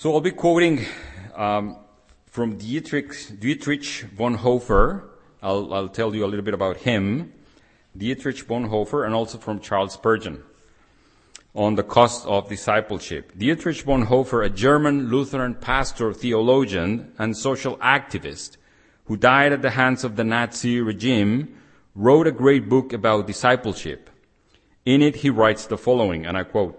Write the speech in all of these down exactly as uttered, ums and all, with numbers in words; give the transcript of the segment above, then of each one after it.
So I'll be quoting um, from Dietrich, Dietrich Bonhoeffer. I'll, I'll tell you a little bit about him. Dietrich Bonhoeffer, and also from Charles Spurgeon on the cost of discipleship. Dietrich Bonhoeffer, a German Lutheran pastor, theologian, and social activist who died at the hands of the Nazi regime, wrote a great book about discipleship. In it, he writes the following, and I quote,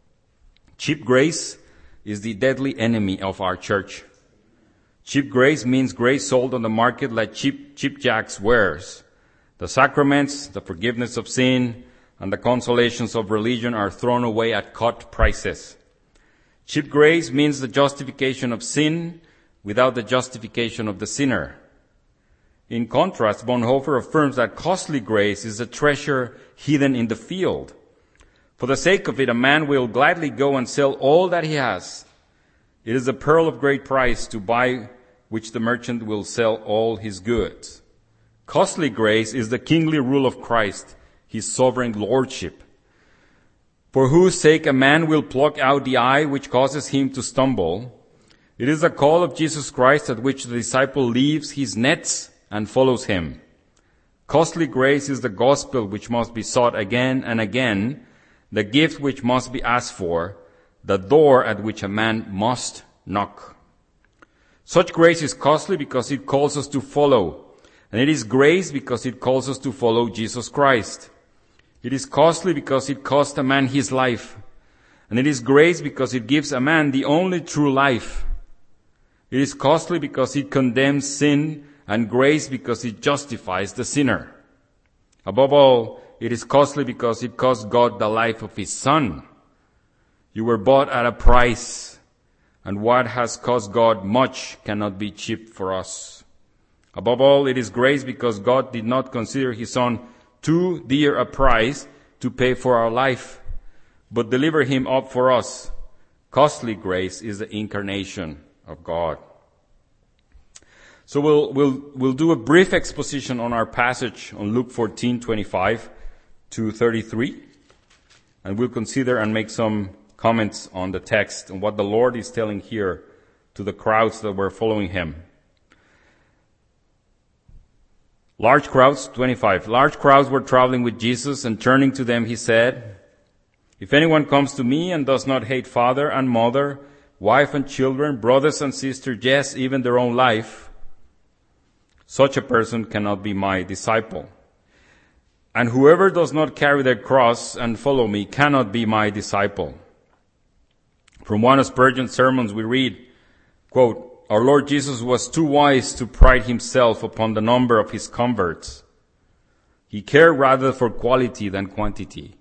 "Cheap grace is the deadly enemy of our church. Cheap grace means grace sold on the market like cheap, cheap jacks wares. The sacraments, the forgiveness of sin, and the consolations of religion are thrown away at cut prices. Cheap grace means the justification of sin without the justification of the sinner. In contrast, Bonhoeffer affirms that costly grace is a treasure hidden in the field. For the sake of it, a man will gladly go and sell all that he has. It is a pearl of great price to buy which the merchant will sell all his goods. Costly grace is the kingly rule of Christ, his sovereign lordship, for whose sake a man will pluck out the eye which causes him to stumble. It is the call of Jesus Christ at which the disciple leaves his nets and follows him. Costly grace is the gospel which must be sought again and again, the gift which must be asked for, the door at which a man must knock. Such grace is costly because it calls us to follow, and it is grace because it calls us to follow Jesus Christ. It is costly because it cost a man his life, and it is grace because it gives a man the only true life. It is costly because it condemns sin, and grace because it justifies the sinner. Above all, it is costly because it cost God the life of his Son. You were bought at a price, and what has cost God much cannot be cheap for us. Above all, it is grace because God did not consider his Son too dear a price to pay for our life, but deliver him up for us. Costly grace is the incarnation of God. So we'll, we'll, we'll do a brief exposition on our passage on Luke fourteen, twenty-five to thirty-three, and we'll consider and make some comments on the text and what the Lord is telling here to the crowds that were following him. Large crowds, twenty-five. Large crowds were traveling with Jesus, and turning to them he said, "If anyone comes to me and does not hate father and mother, wife and children, brothers and sisters, yes, even their own life, such a person cannot be my disciple. And whoever does not carry their cross and follow me cannot be my disciple." From one of Spurgeon's sermons we read, quote, "Our Lord Jesus was too wise to pride himself upon the number of his converts. He cared rather for quality than quantity."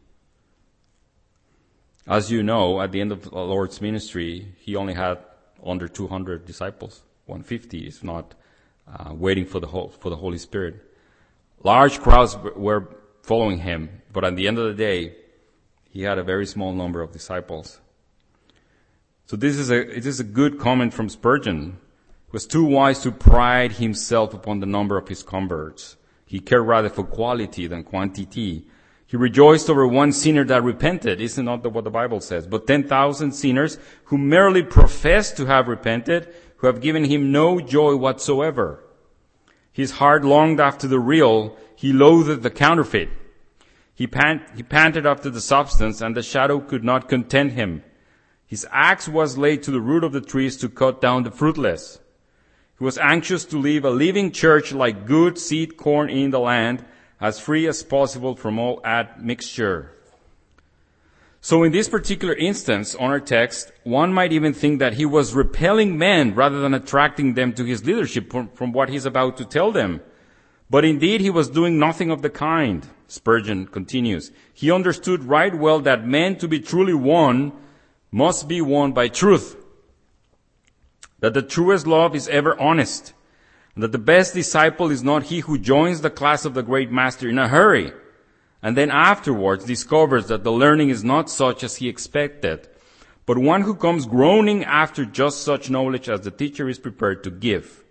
As you know, at the end of the Lord's ministry, he only had under two hundred disciples, one hundred fifty, if not uh, waiting for the whole, for the Holy Spirit. Large crowds were following him, but at the end of the day, he had a very small number of disciples. So this is a, it is a good comment from Spurgeon. He was too wise to pride himself upon the number of his converts. He cared rather for quality than quantity. He rejoiced over one sinner that repented. Isn't that what the Bible says? But ten thousand sinners who merely profess to have repented, who have given him no joy whatsoever. His heart longed after the real. He loathed the counterfeit. He, pant, he panted after the substance, and the shadow could not content him. His axe was laid to the root of the trees to cut down the fruitless. He was anxious to leave a living church like good seed corn in the land, as free as possible from all admixture. So in this particular instance on our text, one might even think that he was repelling men rather than attracting them to his leadership from, from what he's about to tell them. But indeed he was doing nothing of the kind. Spurgeon continues. He understood right well that men to be truly won must be won by truth. That the truest love is ever honest. And that the best disciple is not he who joins the class of the great master in a hurry, and then afterwards discovers that the learning is not such as he expected, but one who comes groaning after just such knowledge as the teacher is prepared to give.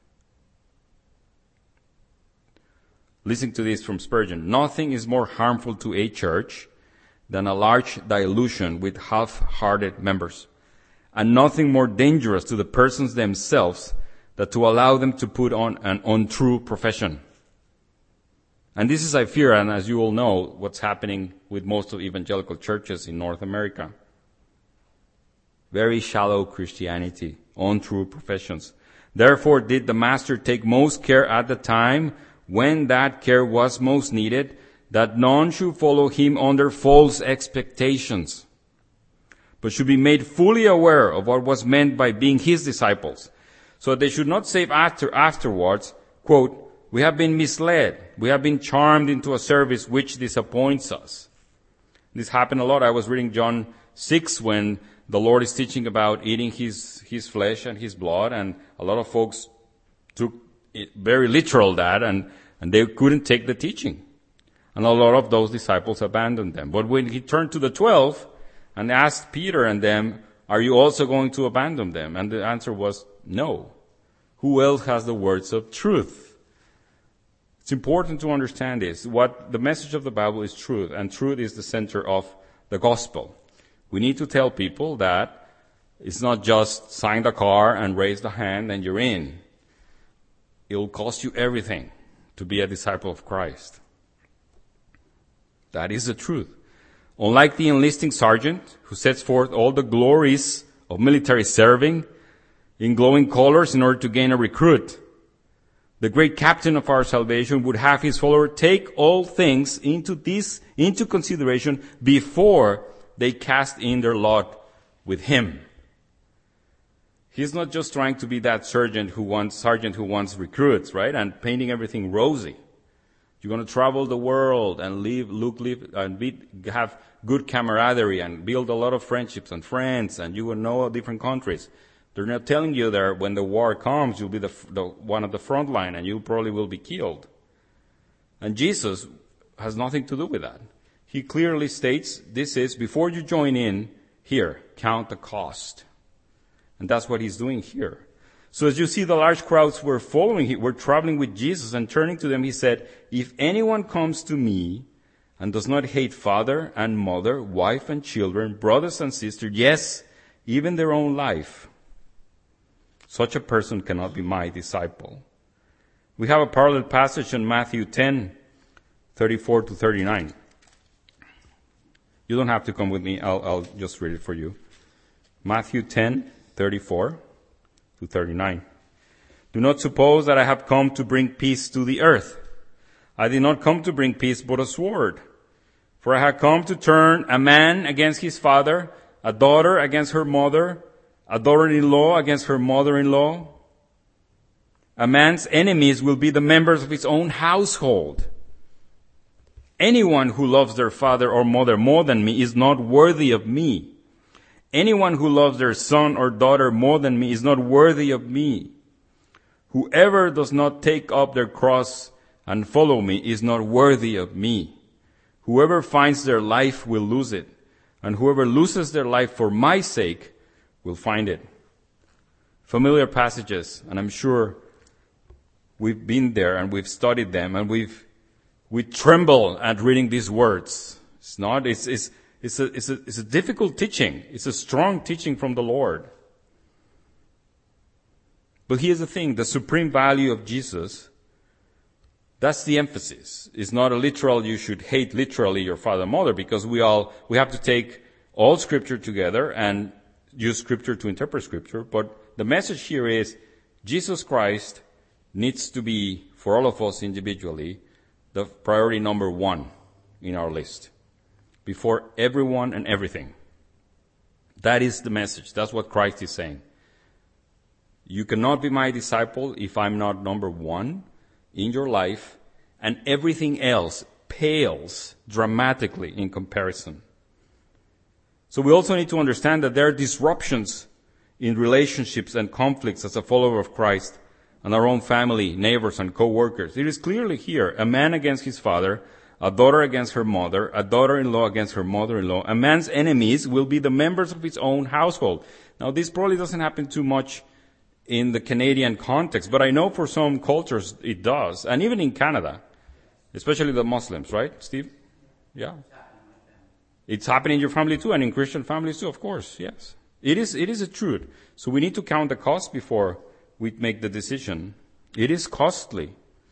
Listen to this from Spurgeon. Nothing is more harmful to a church than a large dilution with half-hearted members. and nothing more dangerous to the persons themselves than to allow them to put on an untrue profession. And this is, I fear, and as you all know, what's happening with most of evangelical churches in North America. Very shallow Christianity, untrue professions. Therefore did the Master take most care at the time when that care was most needed, that none should follow him under false expectations, but should be made fully aware of what was meant by being his disciples. So they should not say after, afterwards, quote, we have been misled. We have been charmed into a service which disappoints us. This happened a lot. I was reading John six when the Lord is teaching about eating his, his flesh and his blood, and a lot of folks took it very literal that, and, and they couldn't take the teaching. And a lot of those disciples abandoned them. But when he turned to the twelve and asked Peter and them, are you also going to abandon them? And the answer was no. Who else has the words of truth? It's important to understand this. What the message of the Bible is truth, and truth is the center of the gospel. We need to tell people that it's not just sign the car and raise the hand and you're in. It will cost you everything to be a disciple of Christ. That is the truth. Unlike the enlisting sergeant who sets forth all the glories of military serving in glowing colors in order to gain a recruit, the great captain of our salvation would have his follower take all things into this, into consideration before they cast in their lot with him. He's not just trying to be that sergeant who wants, sergeant who wants recruits, right? And painting everything rosy. You're going to travel the world and live, look, live, and be, have good camaraderie and build a lot of friendships and friends, and you will know different countries. They're not telling you that when the war comes, you'll be the, the one of the front line and you probably will be killed. And Jesus has nothing to do with that. He clearly states, this is, before you join in, here, count the cost. And that's what he's doing here. So as you see, the large crowds were following him, were traveling with Jesus, and turning to them, he said, if anyone comes to me and does not hate father and mother, wife and children, brothers and sisters, yes, even their own life, such a person cannot be my disciple. We have a parallel passage in Matthew ten, thirty-four to thirty-nine. You don't have to come with me. I'll, I'll just read it for you. Matthew ten, thirty-four to thirty-nine. Do not suppose that I have come to bring peace to the earth. I did not come to bring peace, but a sword. For I have come to turn a man against his father, a daughter against her mother, a daughter-in-law against her mother-in-law. A man's enemies will be the members of his own household. Anyone who loves their father or mother more than me is not worthy of me. Anyone who loves their son or daughter more than me is not worthy of me. Whoever does not take up their cross and follow me is not worthy of me. Whoever finds their life will lose it, and whoever loses their life for my sake will find it. Familiar passages, and I'm sure we've been there and we've studied them, and we've we tremble at reading these words. It's not. It's it's it's a it's a it's a difficult teaching. It's a strong teaching from the Lord. But here's the thing: the supreme value of Jesus. That's the emphasis. It's not a literal. You should hate literally your father and mother, because we all we have to take all Scripture together and use Scripture to interpret Scripture. But the message here is Jesus Christ needs to be, for all of us individually, the priority number one in our list, before everyone and everything. That is the message. That's what Christ is saying. You cannot be my disciple if I'm not number one in your life, and everything else pales dramatically in comparison. So we also need to understand that there are disruptions in relationships and conflicts as a follower of Christ and our own family, neighbors, and co-workers. It is clearly here, a man against his father, a daughter against her mother, a daughter-in-law against her mother-in-law. A man's enemies will be the members of his own household. Now, this probably doesn't happen too much in the Canadian context, but I know for some cultures it does, and even in Canada, especially the Muslims, right, Steve? Yeah. It's happening in your family too, and in Christian families too, of course, yes. It is, it is a truth. So we need to count the cost before we make the decision. It is costly.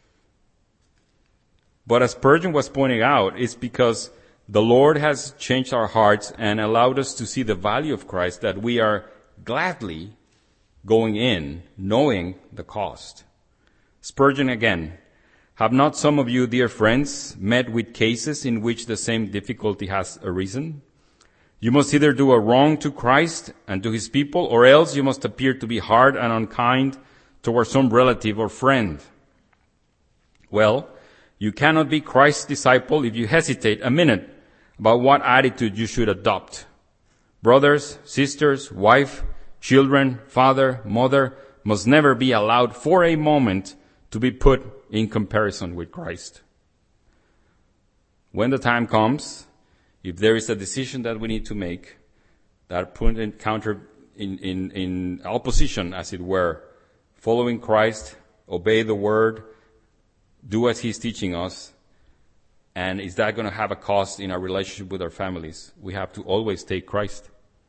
But as Spurgeon was pointing out, it's because the Lord has changed our hearts and allowed us to see the value of Christ that we are gladly going in, knowing the cost. Spurgeon again, have not some of you, dear friends, met with cases in which the same difficulty has arisen? You must either do a wrong to Christ and to his people, or else you must appear to be hard and unkind toward some relative or friend. Well, you cannot be Christ's disciple if you hesitate a minute about what attitude you should adopt. Brothers, sisters, wife, children, father, mother must never be allowed for a moment to be put in comparison with Christ. When the time comes, if there is a decision that we need to make that put in counter in, in, in opposition, as it were, following Christ, obey the word, do as he's teaching us, and is that going to have a cost in our relationship with our families? We have to always take Christ.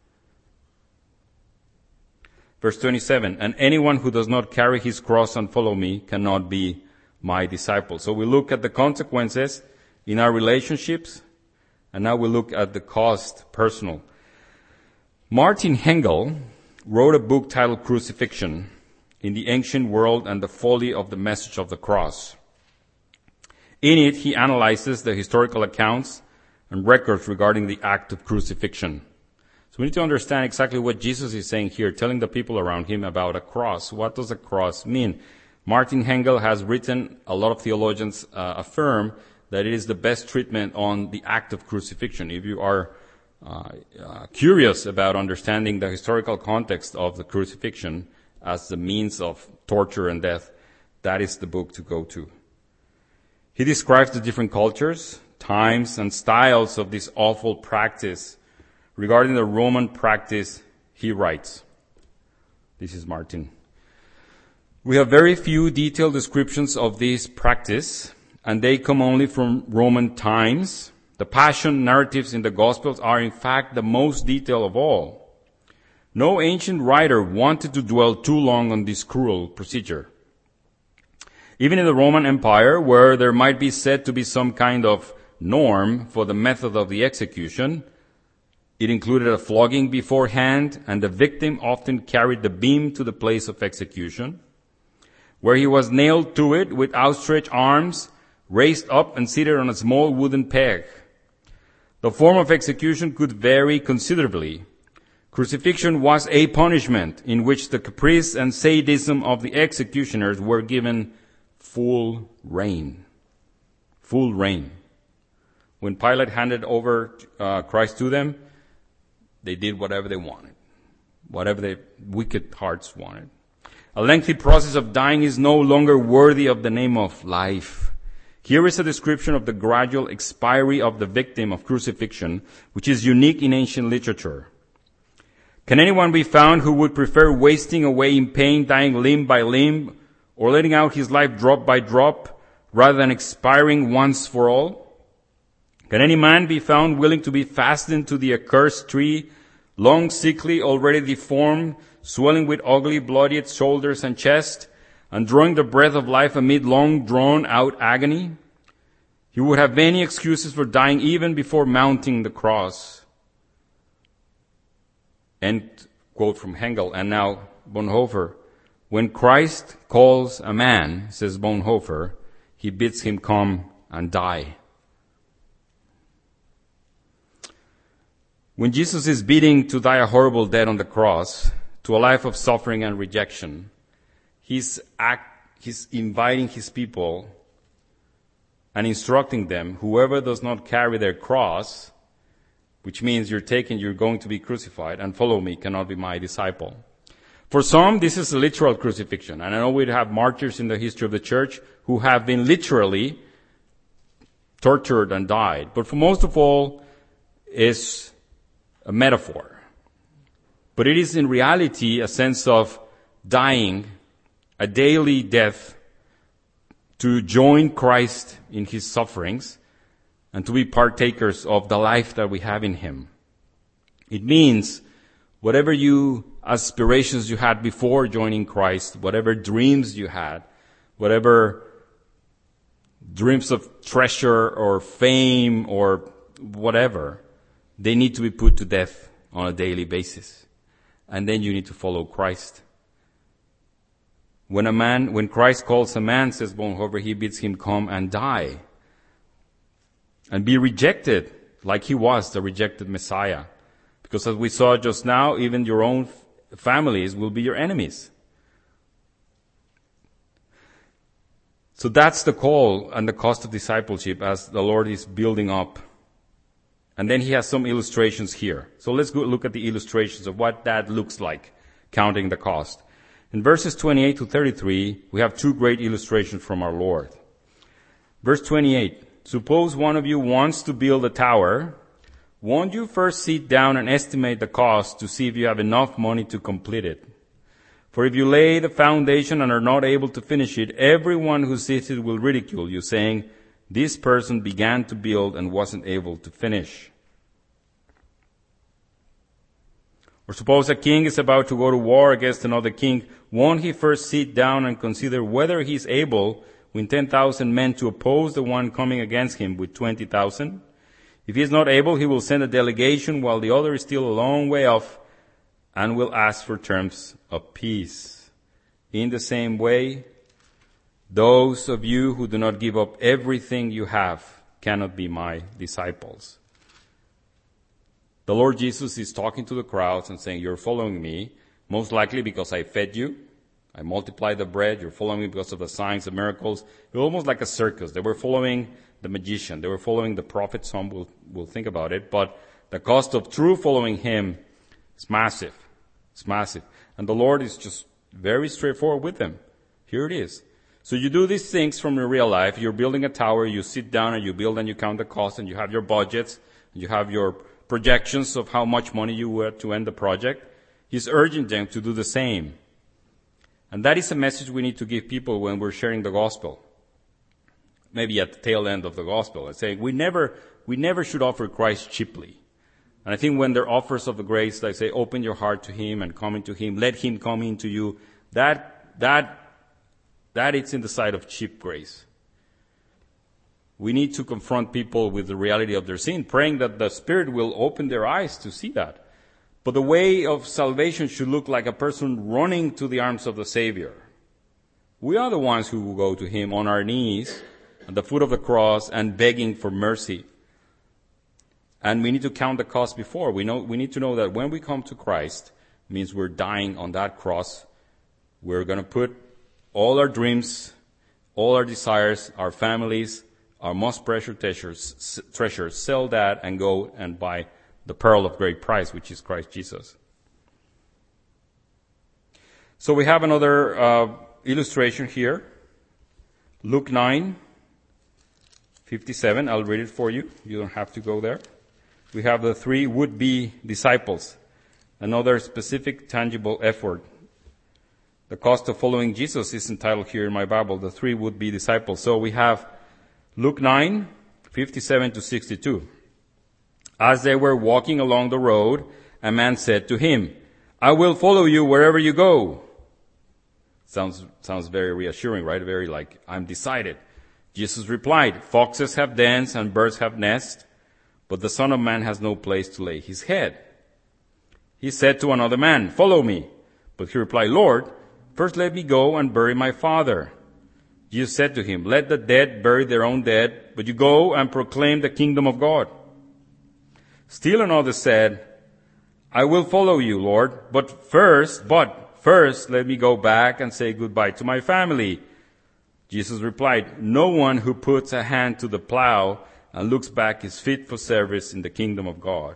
Verse twenty-seven, and anyone who does not carry his cross and follow me cannot be my disciple. So we look at the consequences in our relationships, and now we look at the cost personal. Martin Hengel wrote a book titled Crucifixion in the Ancient World and the Folly of the Message of the Cross. In it, he analyzes the historical accounts and records regarding the act of crucifixion. So we need to understand exactly what Jesus is saying here, telling the people around him about a cross. What does a cross mean? Martin Hengel has written, a lot of theologians uh, affirm that it is the best treatment on the act of crucifixion. If you are uh, uh, curious about understanding the historical context of the crucifixion as the means of torture and death, that is the book to go to. He describes the different cultures, times, and styles of this awful practice. Regarding the Roman practice, he writes, this is Martin, we have very few detailed descriptions of this practice, and they come only from Roman times. The passion narratives in the Gospels are in fact the most detailed of all. No ancient writer wanted to dwell too long on this cruel procedure. Even in the Roman Empire, where there might be said to be some kind of norm for the method of the execution, it included a flogging beforehand, and the victim often carried the beam to the place of execution, where he was nailed to it with outstretched arms, raised up and seated on a small wooden peg. The form of execution could vary considerably. Crucifixion was a punishment in which the caprice and sadism of the executioners were given full reign. Full reign. When Pilate handed over uh, Christ to them, they did whatever they wanted, whatever their wicked hearts wanted. A lengthy process of dying is no longer worthy of the name of life. Here is a description of the gradual expiry of the victim of crucifixion, which is unique in ancient literature. Can anyone be found who would prefer wasting away in pain, dying limb by limb, or letting out his life drop by drop, rather than expiring once for all? Can any man be found willing to be fastened to the accursed tree, long, sickly, already deformed, swelling with ugly, bloodied shoulders and chest, and drawing the breath of life amid long, drawn-out agony? He would have many excuses for dying even before mounting the cross. End quote from Hengel. And now Bonhoeffer. When Christ calls a man, says Bonhoeffer, he bids him come and die. When Jesus is bidding to die a horrible death on the cross, to a life of suffering and rejection, he's, act, he's inviting his people and instructing them, whoever does not carry their cross, which means you're taken, you're going to be crucified, and follow me, cannot be my disciple. For some, this is a literal crucifixion. And I know we have martyrs in the history of the church who have been literally tortured and died. But for most of all, it's a metaphor. But it is in reality a sense of dying, a daily death, to join Christ in his sufferings and to be partakers of the life that we have in him. It means whatever you aspirations you had before joining Christ, whatever dreams you had, whatever dreams of treasure or fame or whatever, they need to be put to death on a daily basis. And then you need to follow Christ. When a man, when Christ calls a man, says Bonhoeffer, he bids him come and die. And be rejected, like he was the rejected Messiah. Because as we saw just now, even your own families will be your enemies. So that's the call and the cost of discipleship as the Lord is building up. And then he has some illustrations here. So let's go look at the illustrations of what that looks like, counting the cost. In verses twenty-eight to thirty-three, we have two great illustrations from our Lord. Verse twenty-eight, suppose one of you wants to build a tower. Won't you first sit down and estimate the cost to see if you have enough money to complete it? For if you lay the foundation and are not able to finish it, everyone who sees it will ridicule you, saying, this person began to build and wasn't able to finish. Or suppose a king is about to go to war against another king. Won't he first sit down and consider whether he is able with ten thousand men to oppose the one coming against him with twenty thousand? If he is not able, he will send a delegation while the other is still a long way off and will ask for terms of peace. In the same way, those of you who do not give up everything you have cannot be my disciples. The Lord Jesus is talking to the crowds and saying, you're following me, most likely because I fed you. I multiplied the bread. You're following me because of the signs, the miracles. It was almost like a circus. They were following the magician. They were following the prophet. Some will, will think about it. But the cost of true following him is massive. It's massive. And the Lord is just very straightforward with them. Here it is. So you do these things from your real life. You're building a tower. You sit down and you build and you count the cost and you have your budgets. And you have your projections of how much money you were to end the project. He's urging them to do the same. And that is a message we need to give people when we're sharing the gospel. Maybe at the tail end of the gospel. And saying we never, we never should offer Christ cheaply. And I think when there are offers of the grace, like say, open your heart to him and come into him, let him come into you, that, that, that it's in the side of cheap grace. We need to confront people with the reality of their sin, praying that the Spirit will open their eyes to see that. But the way of salvation should look like a person running to the arms of the Savior. We are the ones who will go to him on our knees at the foot of the cross and begging for mercy. And we need to count the cost before. We know, we need to know that when we come to Christ, it means we're dying on that cross. We're going to put all our dreams, all our desires, our families, our most precious treasures, treasures, sell that and go and buy the pearl of great price, which is Christ Jesus. So we have another uh, illustration here. Luke nine fifty-seven. I'll read it for you. You don't have to go there. We have the three would-be disciples. Another specific, tangible effort. The cost of following Jesus is entitled here in my Bible, the three would-be disciples. So we have Luke nine fifty-seven to sixty-two. As they were walking along the road, a man said to him, I will follow you wherever you go. Sounds, sounds very reassuring, right? Very like, I'm decided. Jesus replied, foxes have dens and birds have nests, but the Son of Man has no place to lay his head. He said to another man, follow me. But he replied, Lord, first let me go and bury my father. Jesus said to him, let the dead bury their own dead, but you go and proclaim the kingdom of God. Still another said, I will follow you, Lord, but first, but first let me go back and say goodbye to my family. Jesus replied, no one who puts a hand to the plow and looks back is fit for service in the kingdom of God.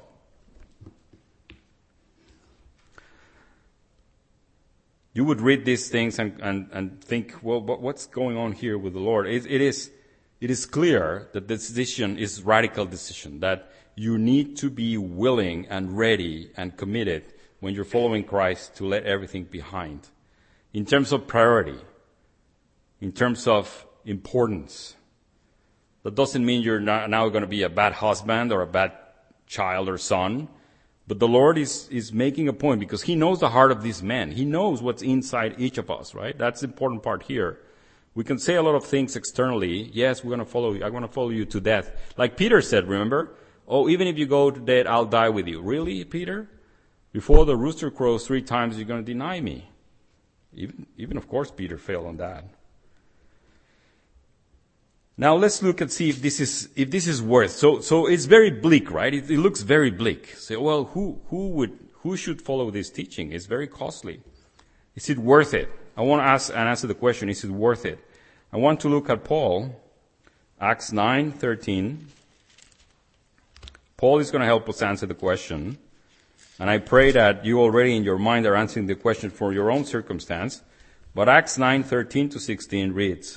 You would read these things and, and, and think, well, but what's going on here with the Lord? It, it is, it is clear that the decision is radical decision, that you need to be willing and ready and committed when you're following Christ to let everything behind. In terms of priority, in terms of importance. That doesn't mean you're not now going to be a bad husband or a bad child or son, But the Lord is, is making a point because He knows the heart of these men. He knows what's inside each of us, right? That's the important part here. We can say a lot of things externally. Yes, we're going to follow you. I'm going to follow you to death. Like Peter said, remember? Oh, even if you go to death, I'll die with you. Really, Peter? Before the rooster crows three times, you're going to deny me. Even, even of course, Peter failed on that. Now let's look and see if this is if this is worth. So so it's very bleak, right? It, it looks very bleak. Say, well, who who would who should follow this teaching? It's very costly. Is it worth it? I want to ask and answer the question: is it worth it? I want to look at Paul, Acts nine thirteen. Paul is going to help us answer the question, and I pray that you already in your mind are answering the question for your own circumstance. But Acts nine thirteen to sixteen reads.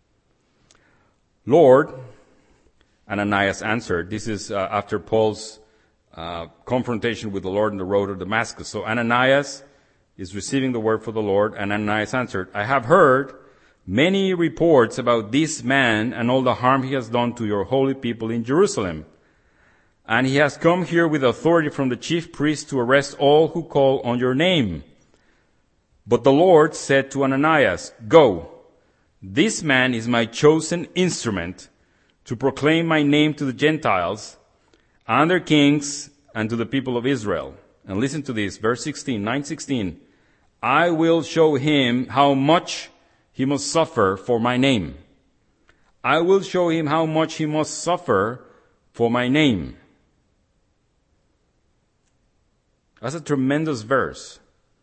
Lord, Ananias answered. This is uh, after Paul's uh, confrontation with the Lord on the road to Damascus. So Ananias is receiving the word for the Lord, and Ananias answered, I have heard many reports about this man and all the harm he has done to your holy people in Jerusalem. And he has come here with authority from the chief priest to arrest all who call on your name. But the Lord said to Ananias, Go. This man is my chosen instrument to proclaim my name to the Gentiles and their kings and to the people of Israel. And listen to this, verse sixteen, nine sixteen. I will show him how much he must suffer for my name. I will show him how much he must suffer for my name. That's a tremendous verse.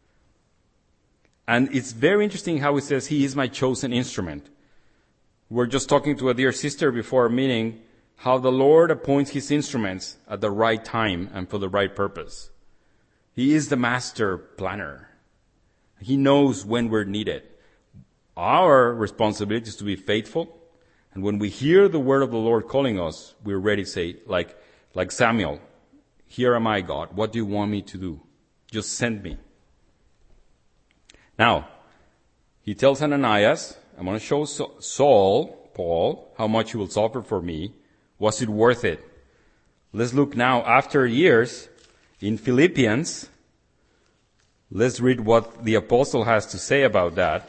And it's very interesting how it says, he is my chosen instrument. We're just talking to a dear sister before a meeting, how the Lord appoints his instruments at the right time and for the right purpose. He is the master planner. He knows when we're needed. Our responsibility is to be faithful. And when we hear the word of the Lord calling us, we're ready to say, like, like Samuel, here am I, God. What do you want me to do? Just send me. Now, he tells Ananias, I'm going to show Saul, Paul, how much he will suffer for me. Was it worth it? Let's look now, after years, in Philippians. Let's read what the apostle has to say about that.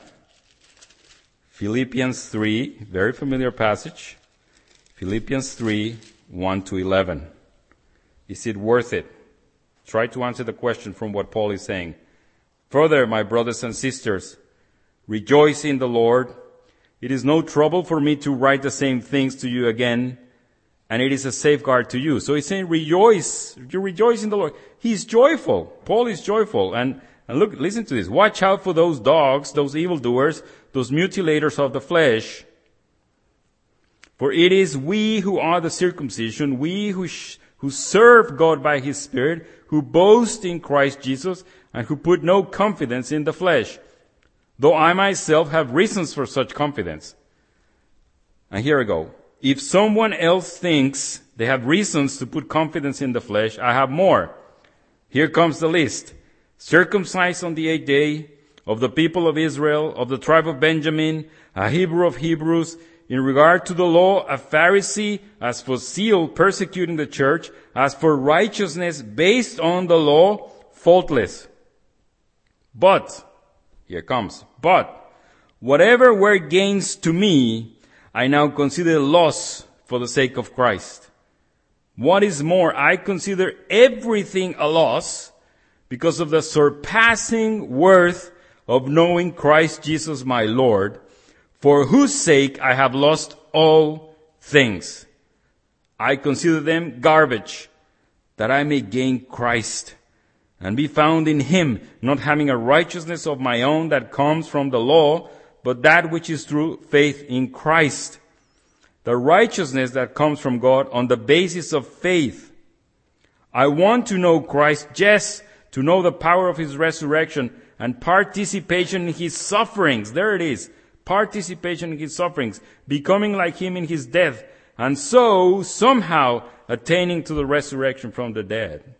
Philippians three, very familiar passage. Philippians three, one to eleven. Is it worth it? Try to answer the question from what Paul is saying. Further, my brothers and sisters, rejoice in the Lord. It is no trouble for me to write the same things to you again, and it is a safeguard to you. So he's saying, rejoice. You rejoice in the Lord. He's joyful. Paul is joyful. And, and look, listen to this. Watch out for those dogs, those evildoers, those mutilators of the flesh. For it is we who are the circumcision, we who, sh- who serve God by his Spirit, who boast in Christ Jesus, and who put no confidence in the flesh, though I myself have reasons for such confidence. And here I go. If someone else thinks they have reasons to put confidence in the flesh, I have more. Here comes the list. Circumcised on the eighth day, of the people of Israel, of the tribe of Benjamin, a Hebrew of Hebrews, in regard to the law, a Pharisee, as for zeal, persecuting the church, as for righteousness based on the law, faultless. But, here comes, but, whatever were gains to me, I now consider loss for the sake of Christ. What is more, I consider everything a loss because of the surpassing worth of knowing Christ Jesus my Lord, for whose sake I have lost all things. I consider them garbage, that I may gain Christ and be found in him, not having a righteousness of my own that comes from the law, but that which is through faith in Christ. The righteousness that comes from God on the basis of faith. I want to know Christ, yes, to know the power of his resurrection and participation in his sufferings. There it is. Participation in his sufferings, becoming like him in his death, and so somehow attaining to the resurrection from the dead.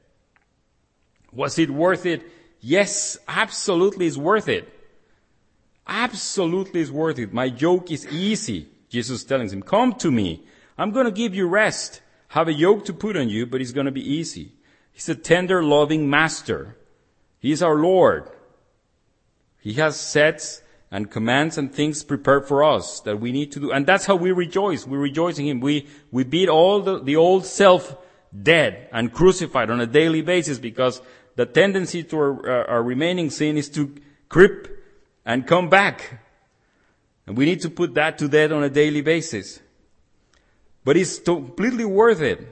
Was it worth it? Yes, absolutely is worth it. Absolutely is worth it. My yoke is easy. Jesus telling him, come to me. I'm going to give you rest. Have a yoke to put on you, but it's going to be easy. He's a tender, loving master. He is our Lord. He has sets and commands and things prepared for us that we need to do. And that's how we rejoice. We rejoice in Him. We, we beat all the, the old self dead and crucified on a daily basis, because the tendency to our, uh, our remaining sin is to creep and come back. And we need to put that to death on a daily basis. But it's completely worth it.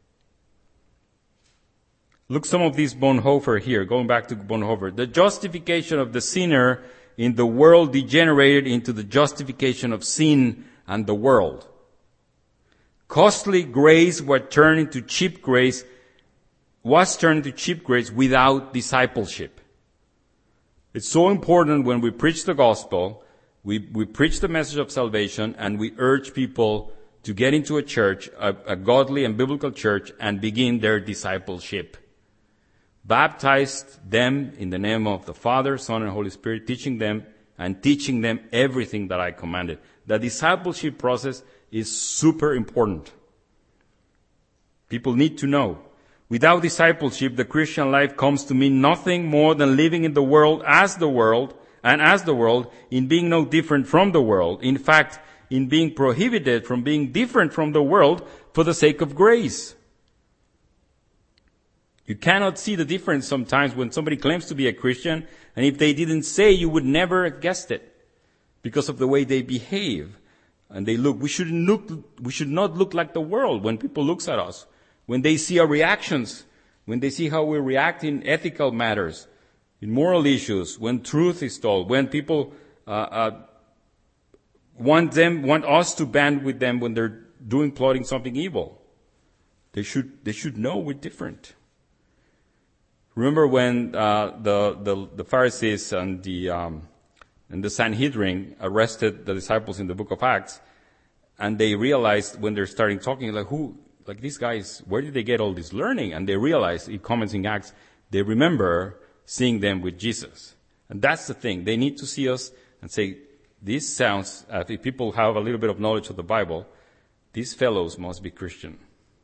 Look some of these Bonhoeffer here, going back to Bonhoeffer. The justification of the sinner in the world degenerated into the justification of sin and the world. Costly grace was turned into cheap grace, was turned into cheap grace without discipleship. It's so important when we preach the gospel, we, we preach the message of salvation, and we urge people to get into a church, a, a godly and biblical church, and begin their discipleship. Baptize them in the name of the Father, Son, and Holy Spirit, teaching them and teaching them everything that I commanded. The discipleship process is super important. People need to know. Without discipleship, the Christian life comes to mean nothing more than living in the world as the world, and as the world, in being no different from the world. In fact, in being prohibited from being different from the world for the sake of grace. You cannot see the difference sometimes when somebody claims to be a Christian, and if they didn't say, you would never have guessed it because of the way they behave and they look. We shouldn't look, we should not look like the world when people look at us, when they see our reactions, when they see how we react in ethical matters, in moral issues, when truth is told, when people uh, uh, want them, want us to band with them when they're doing, plotting something evil. They should, they should know we're different. Remember when uh, the, the the Pharisees and the um, and the Sanhedrin arrested the disciples in the book of Acts, and they realized when they're starting talking, like who, like these guys, where did they get all this learning? And they realized, it comments in Acts, they remember seeing them with Jesus, and that's the thing. They need to see us and say, this sounds, uh, if people have a little bit of knowledge of the Bible, these fellows must be Christian.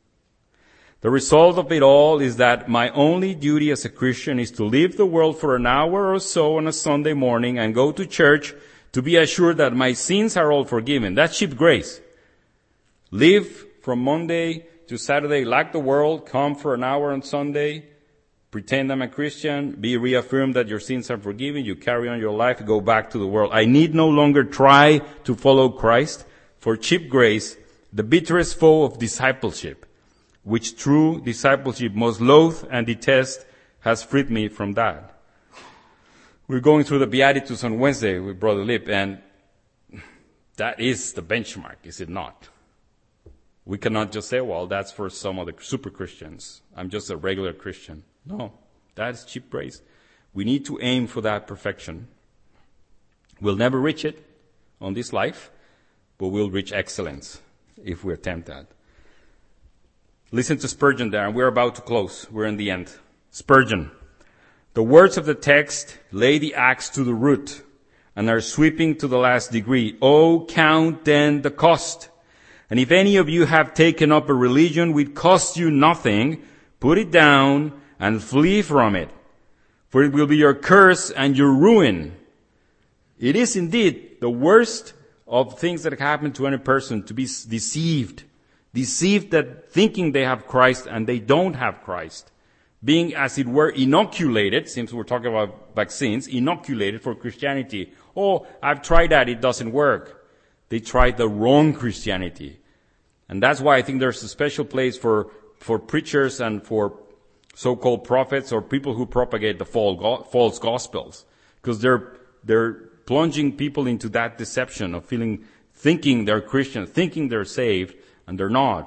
The result of it all is that my only duty as a Christian is to leave the world for an hour or so on a Sunday morning and go to church to be assured that my sins are all forgiven. That's cheap grace. Live from Monday to Saturday like the world, come for an hour on Sunday, pretend I'm a Christian, be reaffirmed that your sins are forgiven, you carry on your life, go back to the world. I need no longer try to follow Christ for cheap grace, the bitterest foe of discipleship, which true discipleship must loathe and detest, has freed me from that. We're going through the Beatitudes on Wednesday with Brother Lip, and that is the benchmark, is it not? We cannot just say, well, that's for some of the super Christians. I'm just a regular Christian. No, that's cheap grace. We need to aim for that perfection. We'll never reach it on this life, but we'll reach excellence if we attempt that. Listen to Spurgeon there, and we're about to close. We're in the end. Spurgeon. The words of the text lay the axe to the root and are sweeping to the last degree. Oh, count then the cost. And if any of you have taken up a religion which costs you nothing, put it down and flee from it. For it will be your curse and your ruin. It is indeed the worst of things that happen to any person to be deceived. Deceived that thinking they have Christ and they don't have Christ. Being, as it were, inoculated, since we're talking about vaccines, inoculated for Christianity. Oh, I've tried that, it doesn't work. They tried the wrong Christianity. And that's why I think there's a special place for, for preachers and for so-called prophets or people who propagate the false gospels. Because they're, they're plunging people into that deception of feeling, thinking they're Christian, thinking they're saved, and they're not.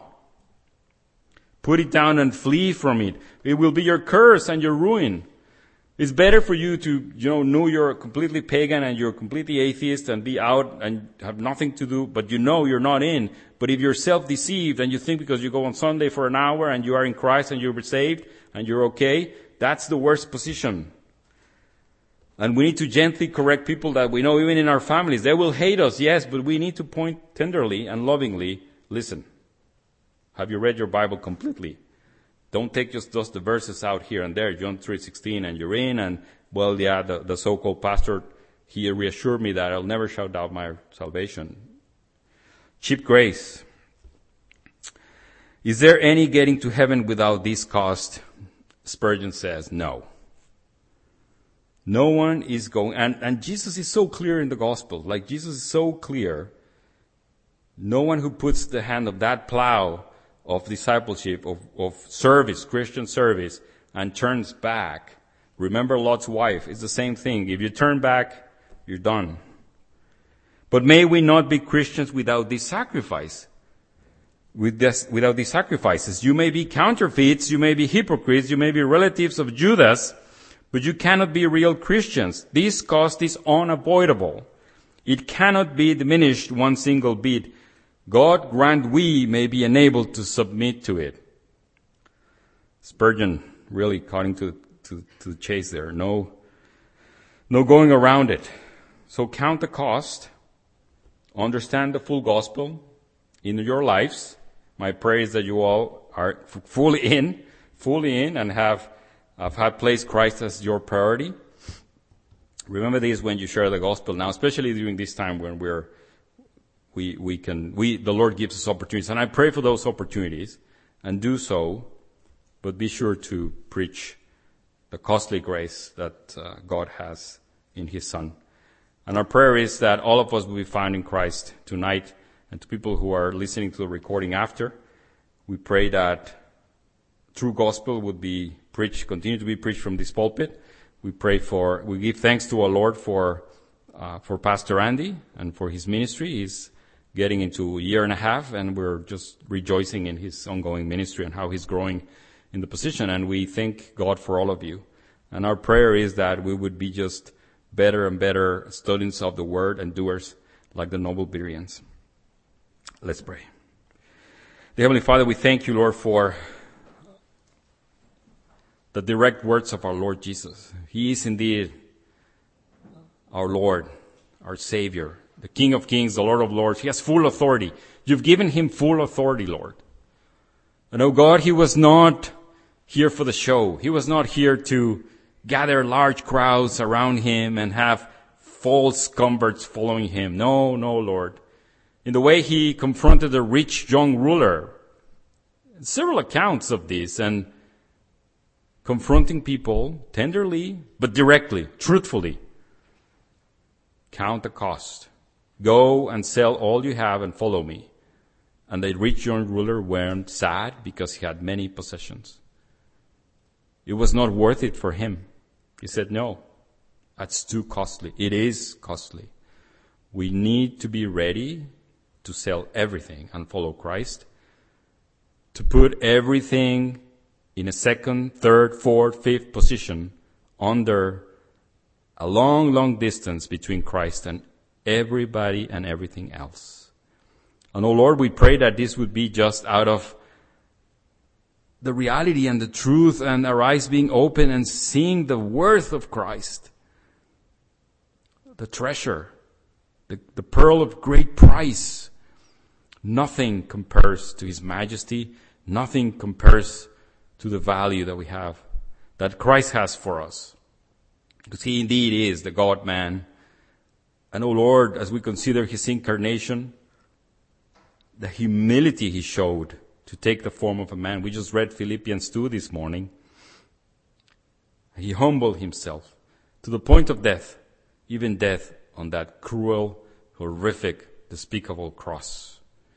Put it down and flee from it. It will be your curse and your ruin. It's better for you to, you know, know you're completely pagan and you're completely atheist and be out and have nothing to do, but you know you're not in. But if you're self-deceived and you think because you go on Sunday for an hour and you are in Christ and you're saved and you're okay, that's the worst position. And we need to gently correct people that we know even in our families. They will hate us, yes, but we need to point tenderly and lovingly, listen. Have you read your Bible completely? Don't take just, just the verses out here and there, John three sixteen, and you're in, and, well, yeah, the, the so-called pastor, he reassured me that I'll never shall doubt my salvation. Cheap grace. Is there any getting to heaven without this cost? Spurgeon says, no. No one is going, and, and Jesus is so clear in the gospel, like Jesus is so clear. No one who puts the hand of that plow of discipleship, of, of service, Christian service, and turns back. Remember Lot's wife, it's the same thing. If you turn back, you're done. But may we not be Christians without this sacrifice. With this, without these sacrifices. You may be counterfeits, you may be hypocrites, you may be relatives of Judas, but you cannot be real Christians. This cost is unavoidable. It cannot be diminished one single bit. God grant we may be enabled to submit to it. Spurgeon really cutting to, to, to the chase there. No, no going around it. So count the cost. Understand the full gospel in your lives. My prayer is that you all are fully in, fully in, and have, have, have placed Christ as your priority. Remember this when you share the gospel now, especially during this time when we're, we, we can, we, the Lord gives us opportunities. And I pray for those opportunities and do so, but be sure to preach the costly grace that uh, God has in His Son. And our prayer is that all of us will be found in Christ tonight. And to people who are listening to the recording after, we pray that true gospel would be preached, continue to be preached from this pulpit. We pray for, we give thanks to our Lord for, uh, for Pastor Andy and for his ministry. He's getting into a year and a half, and we're just rejoicing in his ongoing ministry and how he's growing in the position. And we thank God for all of you. And our prayer is that we would be just better and better students of the word and doers like the noble Bereans. Let's pray. Dear Heavenly Father, we thank you, Lord, for the direct words of our Lord Jesus. He is indeed our Lord, our Savior, the King of Kings, the Lord of Lords. He has full authority. You've given him full authority, Lord. And oh God, he was not here for the show. He was not here to gather large crowds around him and have false converts following him. No, no, Lord. In the way he confronted the rich young ruler, several accounts of this, and confronting people tenderly, but directly, truthfully. Count the cost. Go and sell all you have and follow me. And the rich young ruler went sad because he had many possessions. It was not worth it for him. He said, no, that's too costly. It is costly. We need to be ready to sell everything and follow Christ, to put everything in a second, third, fourth, fifth position under a long, long distance between Christ and everybody and everything else. And oh Lord, we pray that this would be just out of the reality and the truth and our eyes being open and seeing the worth of Christ, the treasure, the, the pearl of great price. Nothing compares to His majesty. Nothing compares to the value that we have, that Christ has for us. Because He indeed is the God-man. And, oh Lord, as we consider His incarnation, the humility He showed to take the form of a man. We just read Philippians two this morning. He humbled Himself to the point of death, even death on that cruel, horrific, despicable cross.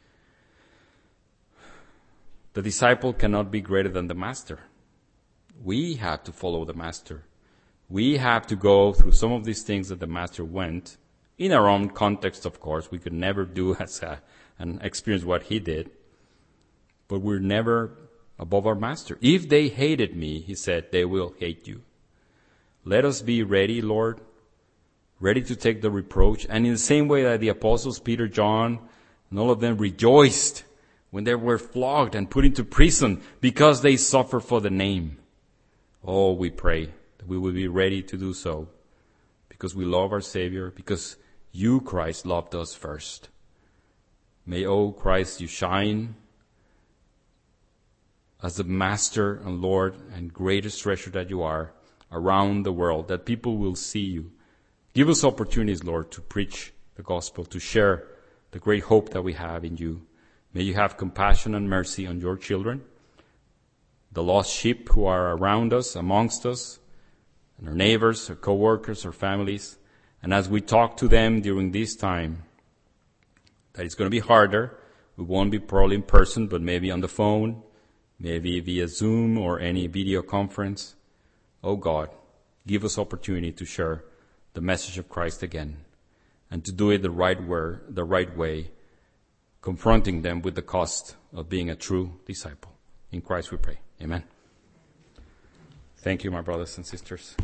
The disciple cannot be greater than the master. We have to follow the master. We have to go through some of these things that the master went. In our own context, of course, we could never do as a, and experience what he did. But we're never above our master. If they hated me, he said, they will hate you. Let us be ready, Lord, ready to take the reproach. And in the same way that the apostles, Peter, John, and all of them rejoiced when they were flogged and put into prison because they suffer for the name. Oh, we pray that we will be ready to do so because we love our Savior, because you, Christ, loved us first. May, oh Christ, you shine as the Master and Lord and greatest treasure that you are around the world, that people will see you. Give us opportunities, Lord, to preach the gospel, to share the great hope that we have in you. May you have compassion and mercy on your children, the lost sheep who are around us, amongst us, and our neighbors, our co-workers, our families. And as we talk to them during this time, that it's going to be harder. We won't be probably in person, but maybe on the phone, maybe via Zoom or any video conference. Oh God, give us opportunity to share the message of Christ again, and to do it the right way, the right way, confronting them with the cost of being a true disciple. In Christ we pray. Amen. Thank you, my brothers and sisters.